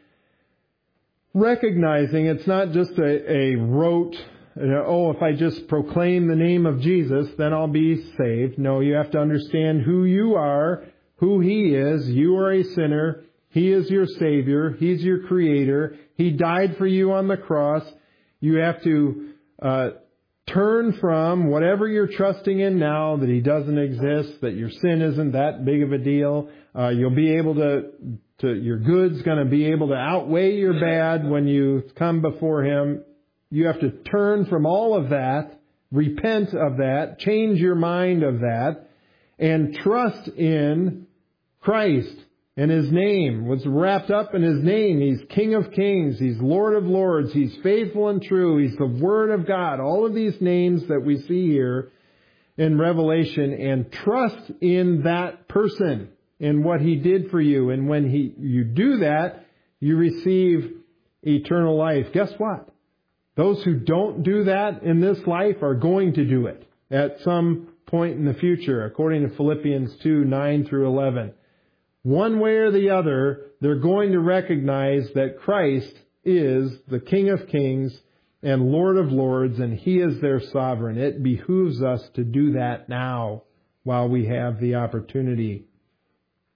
recognizing it's not just a rote, if I just proclaim the name of Jesus, then I'll be saved. No, you have to understand who you are, who He is. You are a sinner. He is your Savior. He's your Creator. He died for you on the cross. You have to turn from whatever you're trusting in now, that He doesn't exist, that your sin isn't that big of a deal. You'll be able your good's going to be able to outweigh your bad when you come before Him. You have to turn from all of that, repent of that, change your mind of that, and trust in Christ. And His name was wrapped up in His name. He's King of kings. He's Lord of lords. He's faithful and true. He's the Word of God. All of these names that we see here in Revelation. And trust in that person and what He did for you. And when you do that, you receive eternal life. Guess what? Those who don't do that in this life are going to do it at some point in the future, according to Philippians 2:9 through 11. One way or the other, they're going to recognize that Christ is the King of kings and Lord of lords, and He is their sovereign. It behooves us to do that now while we have the opportunity.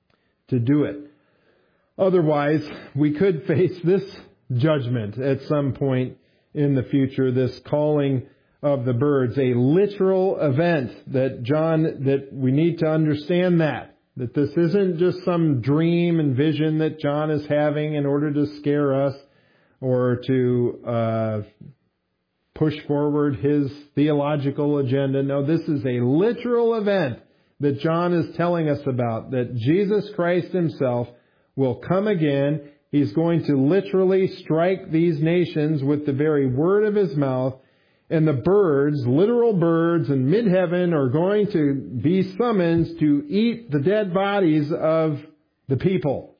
to do it. Otherwise, we could face this judgment at some point in the future, this calling of the birds, a literal event that we need to understand that this isn't just some dream and vision that John is having in order to scare us or to push forward his theological agenda. No, this is a literal event that John is telling us about, that Jesus Christ himself will come again. He's going to literally strike these nations with the very word of his mouth. And the birds, literal birds in mid-heaven, are going to be summoned to eat the dead bodies of the people.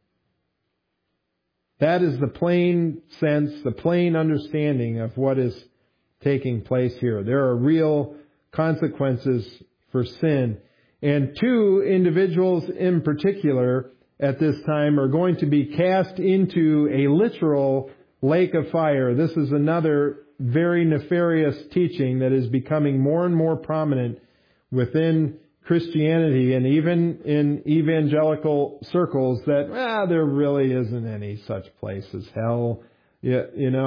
That is the plain sense, the plain understanding of what is taking place here. There are real consequences for sin. And two individuals in particular at this time are going to be cast into a literal lake of fire. This is another very nefarious teaching that is becoming more and more prominent within Christianity and even in evangelical circles, that there really isn't any such place as hell. You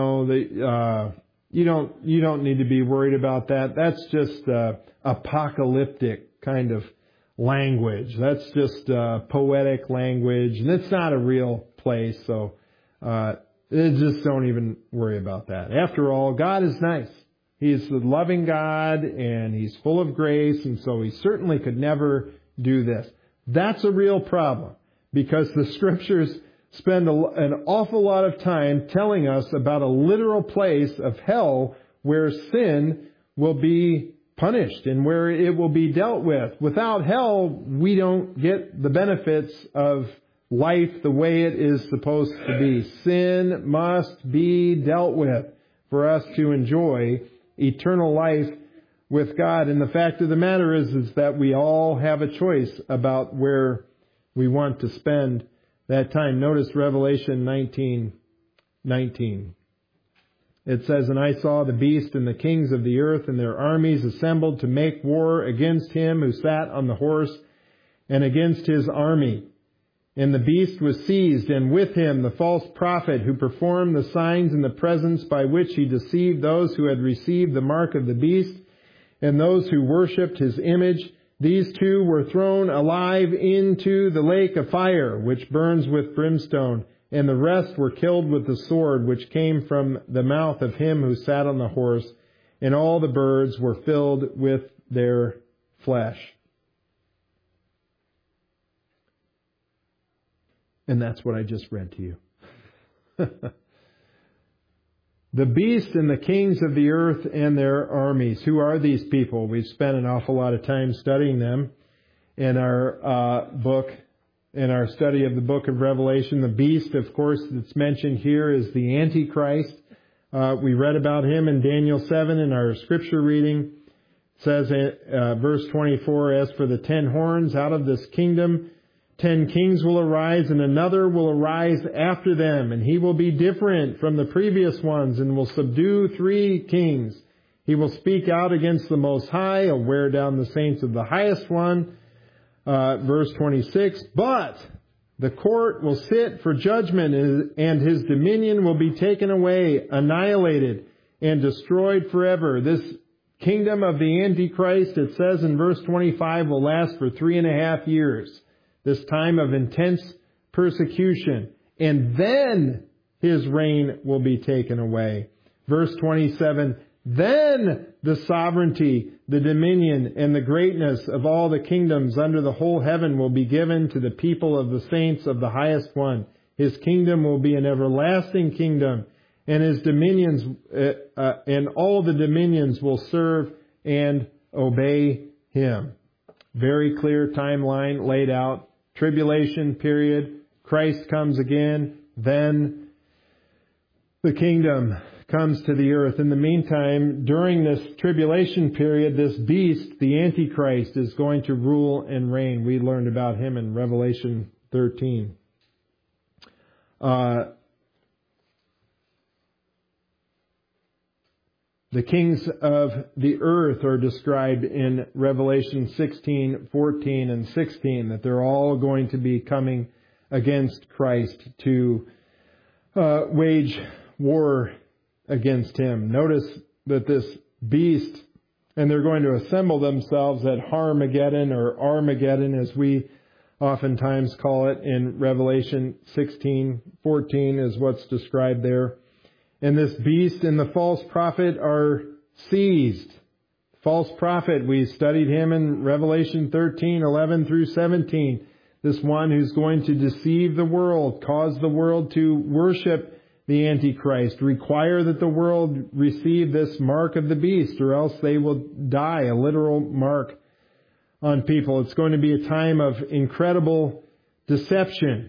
don't need to be worried about that. That's just apocalyptic kind of language. That's just poetic language, and it's not a real place. So just don't even worry about that. After all, God is nice. He's the loving God, and He's full of grace, and so He certainly could never do this. That's a real problem, because the Scriptures spend an awful lot of time telling us about a literal place of hell where sin will be punished and where it will be dealt with. Without hell, we don't get the benefits of life the way it is supposed to be. Sin must be dealt with for us to enjoy eternal life with God. And the fact of the matter is that we all have a choice about where we want to spend that time. Notice Revelation 19:19. It says, "And I saw the beast and the kings of the earth and their armies assembled to make war against him who sat on the horse and against his army. And the beast was seized, and with him the false prophet who performed the signs in the presence by which he deceived those who had received the mark of the beast and those who worshipped his image. These two were thrown alive into the lake of fire, which burns with brimstone, and the rest were killed with the sword which came from the mouth of him who sat on the horse, and all the birds were filled with their flesh." And that's what I just read to you. The beast and the kings of the earth and their armies. Who are these people? We've spent an awful lot of time studying them in our book, in our study of the book of Revelation. The beast, of course, that's mentioned here is the Antichrist. We read about him in Daniel 7 in our scripture reading. It says, verse 24, "As for the 10 horns, out of this kingdom 10 kings will arise, and another will arise after them, and he will be different from the previous ones, and will subdue 3 kings. He will speak out against the Most High, he'll wear down the saints of the Highest One." Verse 26, "But the court will sit for judgment, and his dominion will be taken away, annihilated, and destroyed forever." This kingdom of the Antichrist, it says in verse 25, will last for 3.5 years. This time of intense persecution. And then his reign will be taken away. Verse 27, "Then the sovereignty, the dominion, and the greatness of all the kingdoms under the whole heaven will be given to the people of the saints of the Highest One. His kingdom will be an everlasting kingdom, and his dominions, and all the dominions will serve and obey him." Very clear timeline laid out. Tribulation period. Christ comes again. Then the kingdom comes to the earth. In the meantime, during this tribulation period, this beast, the Antichrist, is going to rule and reign. We learned about him in Revelation 13. The kings of the earth are described in Revelation 16, 14, and 16, that they're all going to be coming against Christ to wage war against Him. Notice that this beast, and they're going to assemble themselves at Harmageddon, or Armageddon as we oftentimes call it in Revelation 16, 14 is what's described there. And this beast and the false prophet are seized. False prophet, we studied him in Revelation 13, 11 through 17. This one who's going to deceive the world, cause the world to worship the Antichrist, require that the world receive this mark of the beast, or else they will die, a literal mark on people. It's going to be a time of incredible deception.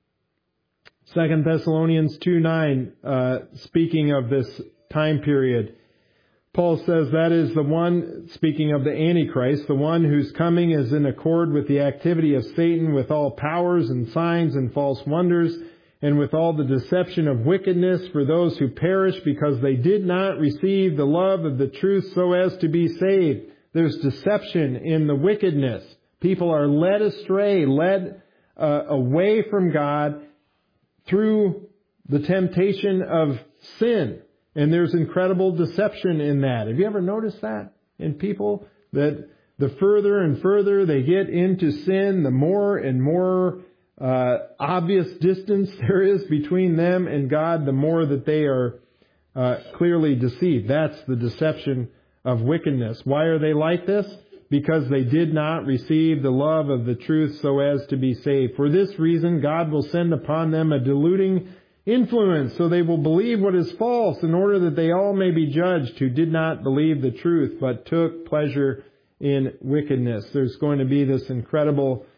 2 Thessalonians 2:9, speaking of this time period, Paul says that is the one, speaking of the Antichrist, the one whose coming is in accord with the activity of Satan, with all powers and signs and false wonders, and with all the deception of wickedness for those who perish because they did not receive the love of the truth so as to be saved. There's deception in the wickedness. People are led astray, led away from God through the temptation of sin. And there's incredible deception in that. Have you ever noticed that in people? That the further and further they get into sin, the more and more obvious distance there is between them and God, the more that they are clearly deceived. That's the deception of wickedness. Why are they like this? Because they did not receive the love of the truth so as to be saved. For this reason, God will send upon them a deluding influence, so they will believe what is false, in order that they all may be judged who did not believe the truth, but took pleasure in wickedness. There's going to be this incredible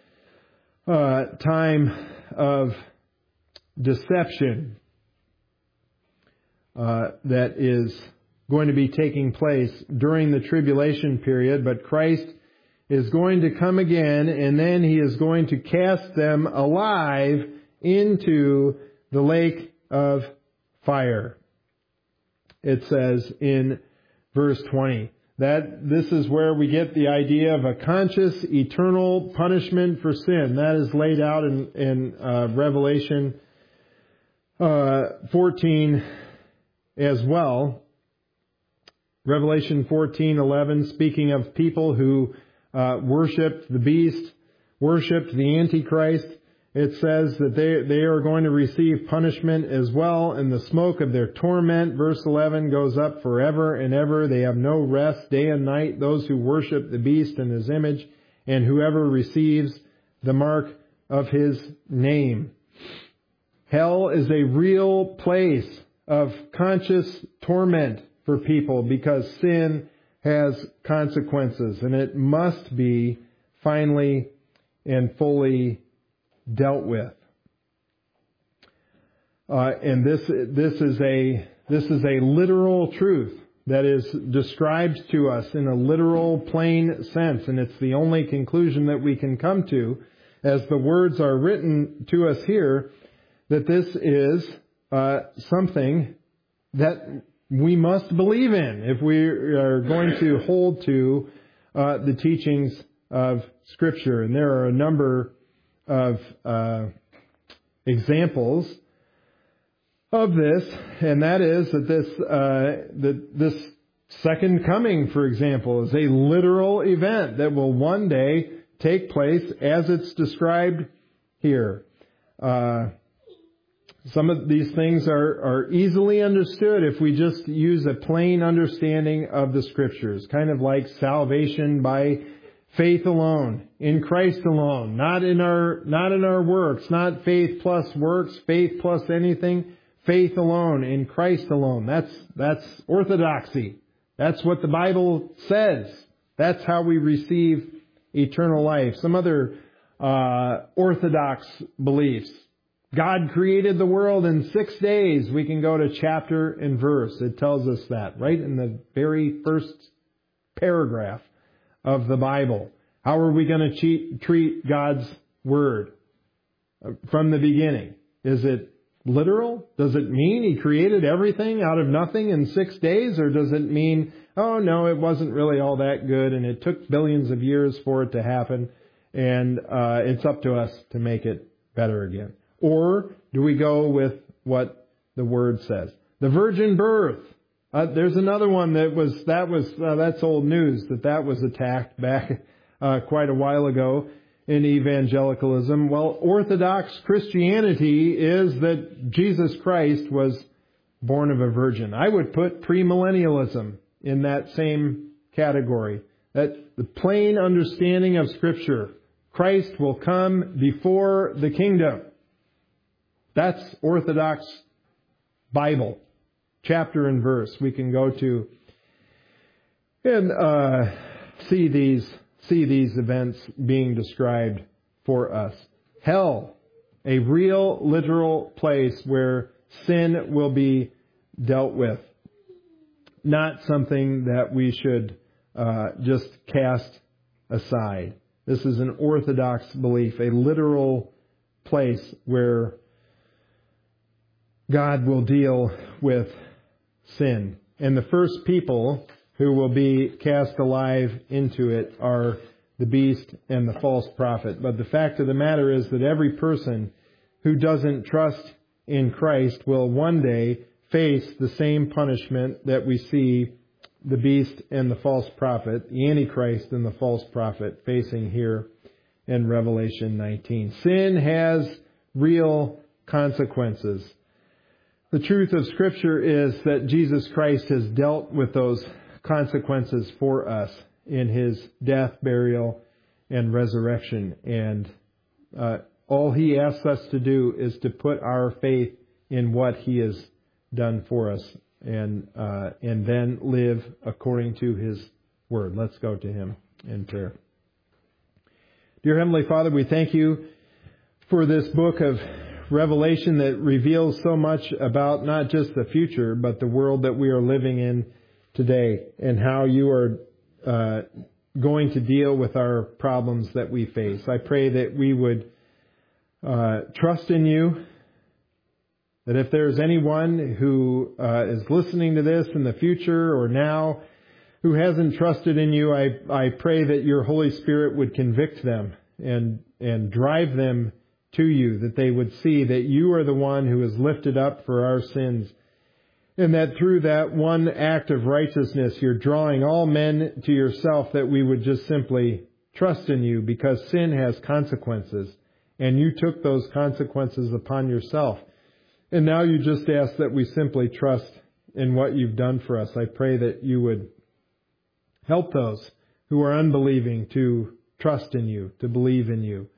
time of deception that is going to be taking place during the tribulation period, but Christ is going to come again, and then He is going to cast them alive into the lake of fire. It says in verse 20 that this is where we get the idea of a conscious, eternal punishment for sin. That is laid out in Revelation 14 as well. Revelation 14:11, speaking of people who worshipped the beast, worshipped the Antichrist, it says that they are going to receive punishment as well, and the smoke of their torment, verse 11, goes up forever and ever. They have no rest day and night, those who worship the beast and His image, and whoever receives the mark of His name. Hell is a real place of conscious torment for people, because sin has consequences, and it must be finally and fully dealt with. And this is a literal truth that is described to us in a literal, plain sense, and it's the only conclusion that we can come to, as the words are written to us here, that this is something that we must believe in if we are going to hold to the teachings of Scripture. And there are a number of examples of this, and that is that this second coming, for example, is a literal event that will one day take place as it's described here. Some of these things are easily understood if we just use a plain understanding of the Scriptures, kind of like salvation by faith alone, in Christ alone, not in our works, not faith plus works, faith plus anything, faith alone, in Christ alone. That's orthodoxy. That's what the Bible says. That's how we receive eternal life. Some other orthodox beliefs. God created the world in 6 days. We can go to chapter and verse. It tells us that right in the very first paragraph of the Bible. How are we going to treat God's Word from the beginning? Is it literal? Does it mean He created everything out of nothing in 6 days? Or does it mean, oh no, it wasn't really all that good and it took billions of years for it to happen and it's up to us to make it better again? Or do we go with what the Word says? The virgin birth. There's another one that's old news, that was attacked back quite a while ago in evangelicalism. Well, Orthodox Christianity is that Jesus Christ was born of a virgin. I would put premillennialism in that same category. That the plain understanding of Scripture, Christ will come before the kingdom. That's Orthodox Bible, chapter and verse. We can go to and see these events being described for us. Hell, a real, literal place where sin will be dealt with. Not something that we should just cast aside. This is an Orthodox belief, a literal place where God will deal with sin. And the first people who will be cast alive into it are the beast and the false prophet. But the fact of the matter is that every person who doesn't trust in Christ will one day face the same punishment that we see the beast and the false prophet, the Antichrist and the false prophet, facing here in Revelation 19. Sin has real consequences. The truth of Scripture is that Jesus Christ has dealt with those consequences for us in His death, burial, and resurrection. And all He asks us to do is to put our faith in what He has done for us and then live according to His Word. Let's go to Him in prayer. Dear Heavenly Father, we thank You for this book of Revelation that reveals so much about not just the future, but the world that we are living in today and how You are going to deal with our problems that we face. I pray that we would trust in You, that if there's anyone who is listening to this in the future or now who hasn't trusted in You, I pray that Your Holy Spirit would convict them and drive them to You, that they would see that You are the one who is lifted up for our sins, and that through that one act of righteousness You're drawing all men to Yourself, that we would just simply trust in You, because sin has consequences, and You took those consequences upon Yourself. And now You just ask that we simply trust in what You've done for us. I pray that You would help those who are unbelieving to trust in You, to believe in You,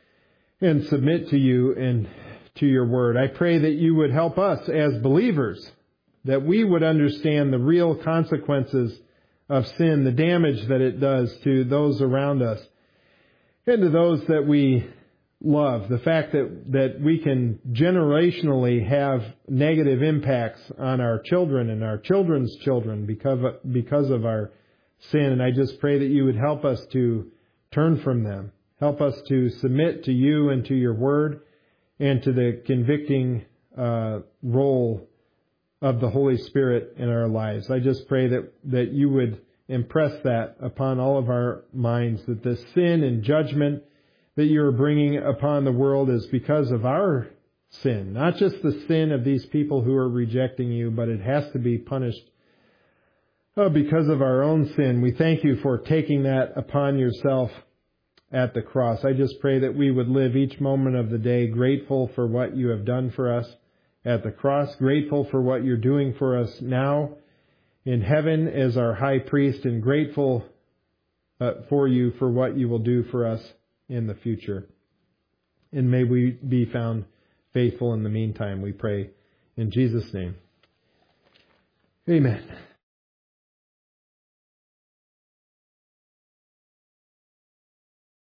and submit to You and to Your Word. I pray that You would help us as believers, that we would understand the real consequences of sin, the damage that it does to those around us and to those that we love. The fact that we can generationally have negative impacts on our children and our children's children because of our sin. And I just pray that You would help us to turn from them. Help us to submit to You and to Your Word and to the convicting role of the Holy Spirit in our lives. I just pray that You would impress that upon all of our minds, that the sin and judgment that You are bringing upon the world is because of our sin. Not just the sin of these people who are rejecting You, but it has to be punished because of our own sin. We thank You for taking that upon Yourself at the cross. I just pray that we would live each moment of the day grateful for what You have done for us at the cross, grateful for what You're doing for us now in heaven as our high priest, and grateful for You for what You will do for us in the future. And may we be found faithful in the meantime, we pray in Jesus' name. Amen.